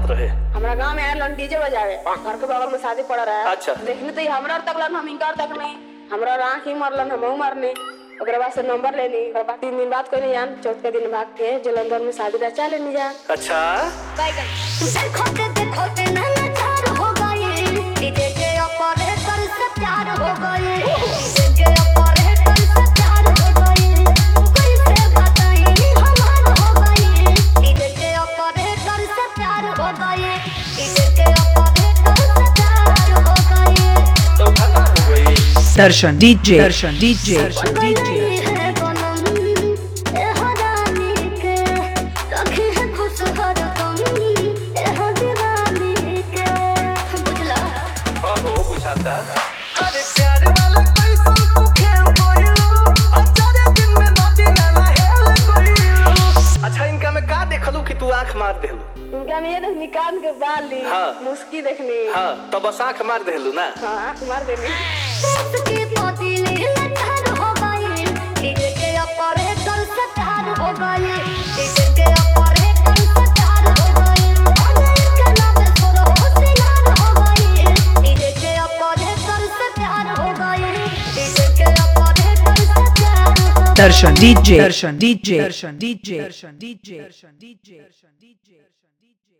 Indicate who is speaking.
Speaker 1: रहे?
Speaker 2: हमारा गांव में आयल डीजे बजावे, घर के बगल में शादी पड़ा रहा।
Speaker 1: अच्छा।
Speaker 2: देखने तो हमरा तकलन, हम इनकार तक नहीं, हमरा आँख ही मरलन, हम मरने। ओकरे बाद से नंबर लेनी, ओकरे बाद 3 दिन बाद कोई जान, चौथे दिन भाग के जलंधर में शादी रचा लेनी जान।
Speaker 1: अच्छा
Speaker 3: खोते खोते नचार हो गए, डीजे के ऑपरेटर से प्यार हो गए, डीजे के ऑपरेटर से प्यार हो गए, कैसे बताएं हमार हो गए, डीजे के ऑपरेटर से प्यार हो गए, डीजे के ऑपरेटर से प्यार हो गए।
Speaker 1: तो खत्म हो गई।
Speaker 4: दर्शन डीजे दर्शन डीजे दर्शन डीजे
Speaker 1: अरे प्यार वाला पैसा तू खेल कोइलो, अचारे दिन में नदी नाला हेल कोइलो। अच्छा इनका में का देखलू कि तू आंख मार देलू?
Speaker 2: इनका में ये देखनी कान के बाल ली,
Speaker 1: हाँ।
Speaker 2: मुस्की देखनी।
Speaker 1: हाँ तो बस आंख मार देलू ना।
Speaker 2: हाँ आँख मार देनी।
Speaker 3: उसकी पोतीली लचार हो गई, डीजे के ऑपरेटर से प्यार हो गई, डीजे के ऑपरेटर से प्यार हो गई, उनके नाम सुनो होशियार हो गई, डीजे के ऑपरेटर से प्यार हो गई, डीजे के ऑपरेटर से प्यार हो गई।
Speaker 4: दर्शन डीजे दर्शन डीजे दर्शन डीजे दर्शन डीजे दर्शन डीजे दर्शन डीजे